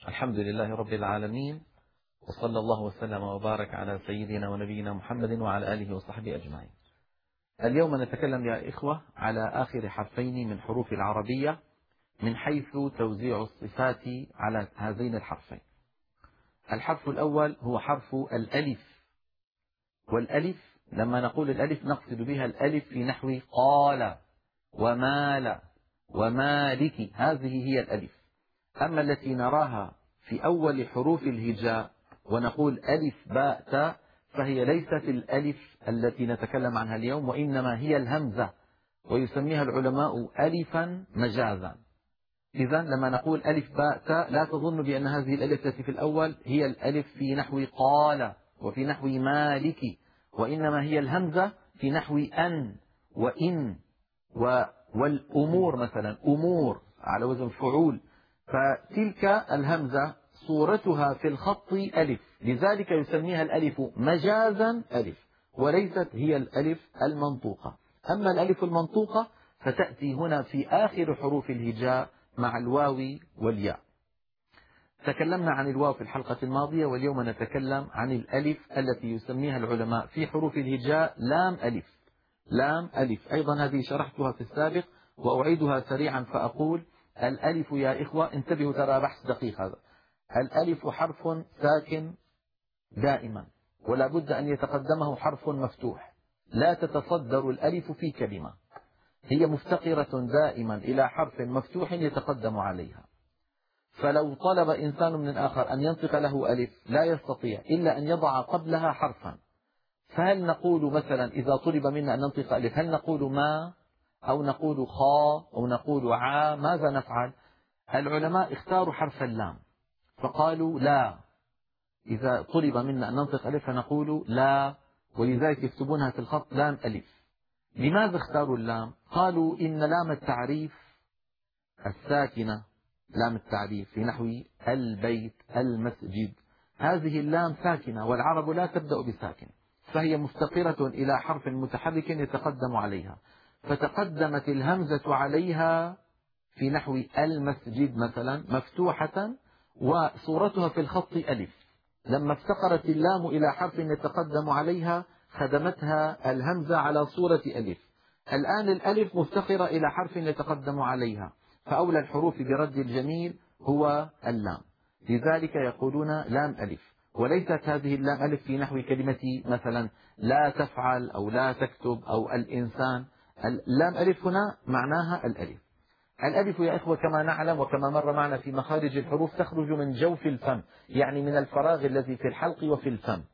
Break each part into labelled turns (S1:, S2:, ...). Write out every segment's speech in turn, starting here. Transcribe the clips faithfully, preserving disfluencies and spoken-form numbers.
S1: الحمد لله رب العالمين، وصلى الله وسلم وبارك على سيدنا ونبينا محمد وعلى آله وصحبه أجمعين. اليوم نتكلم يا إخوة على آخر حرفين من حروف العربية من حيث توزيع الصفات على هذين الحرفين. الحرف الأول هو حرف الألف، والألف لما نقول الألف نقصد بها الألف في نحو قال ومال ومالك، هذه هي الألف. أما التي نراها في أول حروف الهجاء ونقول ألف باء تاء فهي ليست الألف التي نتكلم عنها اليوم، وإنما هي الهمزة، ويسميها العلماء ألفا مجازا. إذا لما نقول ألف باء تاء لا تظن بأن هذه الألف التي في الأول هي الألف في نحو قال وفي نحو مالك، وإنما هي الهمزة في نحو أن وإن والأمور، مثلا أمور على وزن فعول، فتلك الهمزة صورتها في الخط ألف، لذلك يسميها الألف مجازا ألف، وليست هي الألف المنطوقة. أما الألف المنطوقة فتأتي هنا في آخر حروف الهجاء مع الواو والياء. تكلمنا عن الواو في الحلقة الماضية، واليوم نتكلم عن الألف التي يسميها العلماء في حروف الهجاء لام ألف. لام ألف أيضا هذه شرحتها في السابق وأعيدها سريعا فأقول: الألف يا إخوة انتبهوا، ترى بحث دقيق هذا. الألف حرف ساكن دائما، ولا بد أن يتقدمه حرف مفتوح، لا تتصدر الألف في كلمة، هي مفتقرة دائما إلى حرف مفتوح يتقدم عليها. فلو طلب إنسان من الآخر أن ينطق له ألف لا يستطيع إلا أن يضع قبلها حرفا. فهل نقول مثلا إذا طلب منا أن ننطق ألف هل نقول ما أو نقول خا أو نقول عا؟ ماذا نفعل؟ العلماء اختاروا حرف اللام فقالوا لا، إذا طلب منا أن ننطق ألف فنقول لا، ولذلك يكتبونها في الخط لام ألف. لماذا اختاروا اللام؟ قالوا إن لام التعريف الساكنة، لام التعريف في نحو البيت المسجد، هذه اللام ساكنة والعرب لا تبدأ بساكن، فهي مفتقرة إلى حرف متحرك يتقدم عليها، فتقدمت الهمزة عليها في نحو المسجد مثلا مفتوحة وصورتها في الخط ألف. لما افتقرت اللام إلى حرف يتقدم عليها خدمتها الهمزة على صورة ألف. الآن الألف مفتقرة إلى حرف يتقدم عليها، فأولى الحروف برد الجميل هو اللام، لذلك يقولون لام ألف. وليست هذه اللام ألف في نحو كلمة مثلا لا تفعل أو لا تكتب أو الإنسان. اللام ألف هنا معناها الألف. الألف يا إخوة كما نعلم وكما مر معنا في مخارج الحروف تخرج من جوف الفم، يعني من الفراغ الذي في الحلق وفي الفم.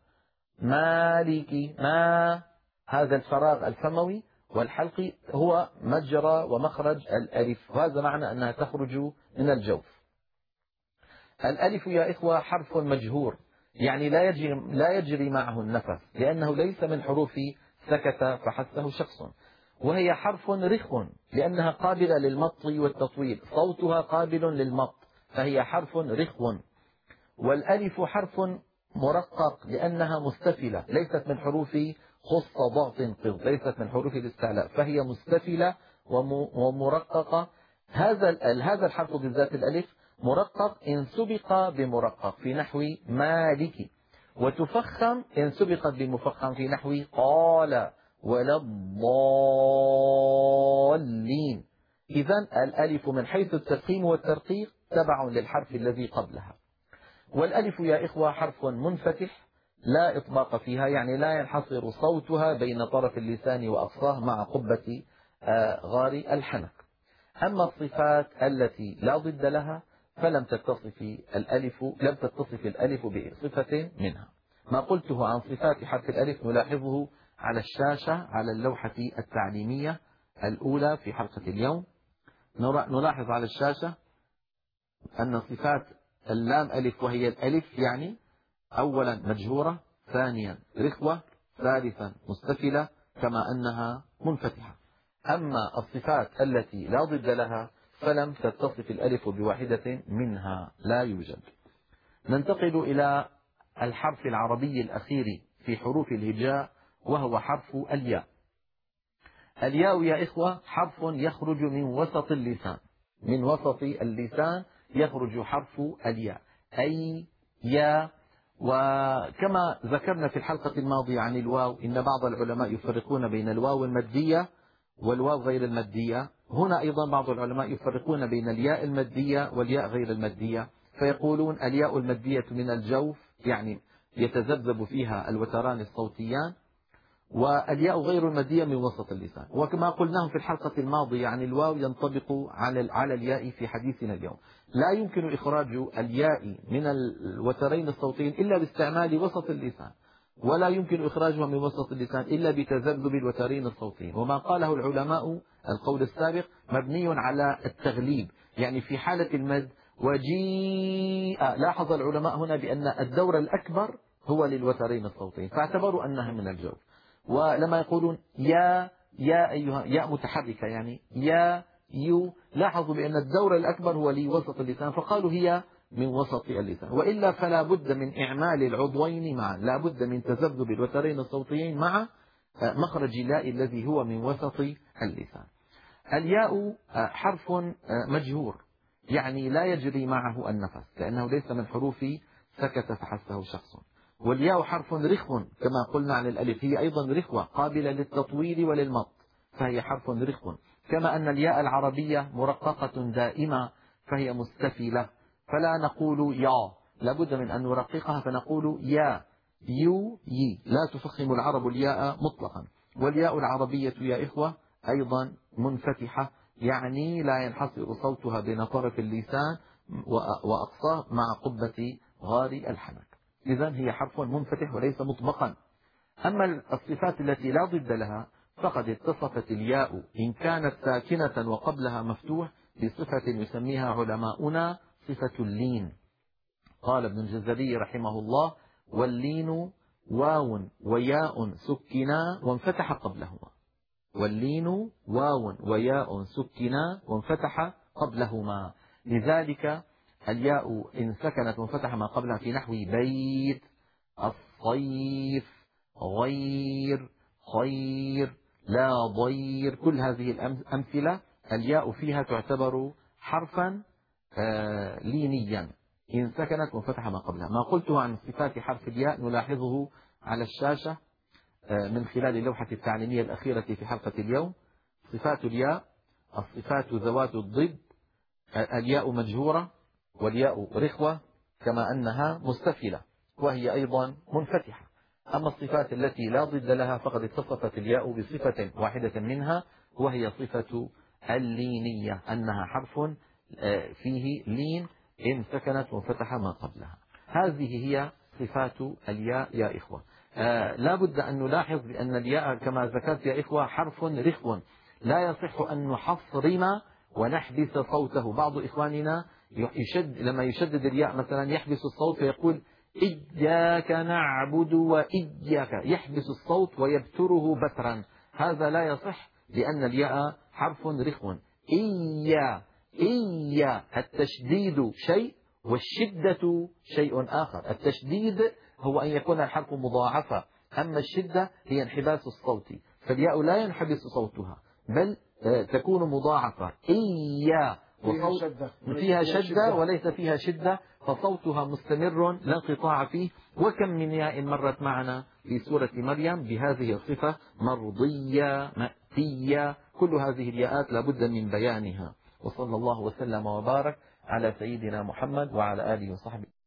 S1: مالكي، ما هذا الفراغ الفموي والحلقي هو مجرى ومخرج الألف، وهذا معنى أنها تخرج من الجوف. الألف يا إخوة حرف مجهور، يعني لا يجري, لا يجري معه النفس، لأنه ليس من حروف سكت فحسه شخص، وهي حرف رخو لأنها قابلة للمط والتطويل، صوتها قابل للمط فهي حرف رخو. والألف حرف مرقق لأنها مستفلة، ليست من حروف خص ضغط قض، ليست من حروف الاستعلاء، فهي مستفلة ومرققة. هذا هذا الحرف بالذات الألف مرقق إن سبق بمرقق في نحو مالك، وتفخم إن سبقت بمفخم في نحو قال ولا الضالين. إذن الألف من حيث التفخيم والترقيق تبع للحرف الذي قبلها. والألف يا إخوة حرف منفتح لا إطباق فيها، يعني لا ينحصر صوتها بين طرف اللسان وأقصاه مع قبة غار الحنك. أما الصفات التي لا ضد لها فلم تتصف الألف لم تتصف الألف بصفة منها. ما قلته عن صفات حرف الألف نلاحظه على الشاشة على اللوحة التعليمية الأولى في حلقة اليوم. نلاحظ على الشاشة أن صفات اللام ألف وهي الألف يعني أولا مجهورة، ثانيا رخوة، ثالثا مستفلة، كما أنها منفتحة. أما الصفات التي لا ضد لها فلم تتصف الألف بواحدة منها، لا يوجد. ننتقل إلى الحرف العربي الأخير في حروف الهجاء وهو حرف الياء. الياء يا إخوة حرف يخرج من وسط اللسان، من وسط اللسان يخرج حرف الياء. أي، يا. وكما ذكرنا في الحلقة الماضية عن الواو، إن بعض العلماء يفرقون بين الواو المادية والواو غير المادية. هنا أيضا بعض العلماء يفرقون بين الياء المادية والياء غير المادية، فيقولون الياء المادية من الجوف، يعني يتذبذب فيها الوتران الصوتيان، والياء غير المادية من وسط اللسان. وكما قلناه في الحلقة الماضية عن الواو ينطبق على على الياء في حديثنا اليوم. لا يمكن إخراج الياء من الوترين الصوتيين إلا باستعمال وسط اللسان، ولا يمكن إخراجها من وسط اللسان إلا بتذبذب الوترين الصوتيين. وما قاله العلماء القول السابق مبني على التغليب، يعني في حالة المد وجيء، لاحظ العلماء هنا بأن الدور الأكبر هو للوترين الصوتيين، فاعتبروا أنها من الجوف. ولما يقولون يا يا أيها، يا متحركة يعني يا يو، لاحظوا بأن الدور الأكبر هو لوسط اللسان، فقالوا هي من وسط اللسان. وإلا فلا بد من إعمال العضوين معا، لا بد من تذبذب الوترين الصوتيين مع مخرج الياء الذي هو من وسط اللسان. الياء حرف مجهور، يعني لا يجري معه النفس، لأنه ليس من حروف سكت فحسه شخص. والياء حرف رخو كما قلنا عن الألف، هي أيضا رخوة قابلة للتطويل وللمط، فهي حرف رخو. كما أن الياء العربية مرققة دائمة فهي مستفلة، فلا نقول يا، لابد من أن نرققها فنقول يا يو يي، لا تفخم العرب الياء مطلقا. والياء العربية يا إخوة أيضا منفتحة، يعني لا ينحصر صوتها بين طرف اللسان وأقصاه مع قبة غار الحنك، إذن هي حرف منفتح وليس مطبقا. أما الصفات التي لا ضد لها فقد اتصفت الياء إن كانت ساكنة وقبلها مفتوح بصفة يسميها علماؤنا صفة اللين. قال ابن الجزري رحمه الله: واللين واو وياء سكنا وانفتح قبلهما. واللين واو وياء سكنا وانفتح قبلهما، لذلك الياء إن سكنت وانفتح ما قبلها في نحو بيت، الصيف، غير، خير، لا ضير، كل هذه الأمثلة الياء فيها تعتبر حرفا آه لينيا إن سكنت وانفتح ما قبلها. ما قلته عن صفات حرف الياء نلاحظه على الشاشة آه من خلال اللوحة التعليمية الأخيرة في حلقة اليوم. صفات الياء: الصفات ذوات الضد، الياء مجهورة، والياء رخوة، كما أنها مستفلة وهي أيضا منفتحة. أما الصفات التي لا ضد لها فقد اتصفت الياء بصفة واحدة منها، وهي صفة اللينية، أنها حرف فيه لين إن سكنت وانفتح ما قبلها. هذه هي صفات الياء يا إخوة. آه لا بد أن نلاحظ بأن الياء كما ذكرت يا إخوة حرف رخو، لا يصح أن نحصرم ونحبس صوته. بعض إخواننا يشد لما يشدد الياء مثلا يحبس الصوت فيقول إياك نعبد وإياك، يحبس الصوت ويبتره بترا، هذا لا يصح لأن الياء حرف رخو. إيا إيا، التشديد شيء والشدة شيء آخر. التشديد هو أن يكون الحرف مضاعفة، أما الشدة هي انحباس الصوت، فالياء لا ينحبس صوتها بل تكون مضاعفة. إيا وصوت فيها شدة وليس فيها شدة، فصوتها مستمر لا انقطاع فيه. وكم من ياء مرت معنا في سورة مريم بهذه الصفة: مرضية، مأتية، كل هذه الياءات لابد من بيانها. وصلى الله وسلم وبارك على سيدنا محمد وعلى آله وصحبه.